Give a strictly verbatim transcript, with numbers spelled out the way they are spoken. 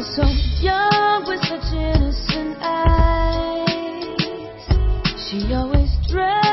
so young with such innocent eyes. She always dressed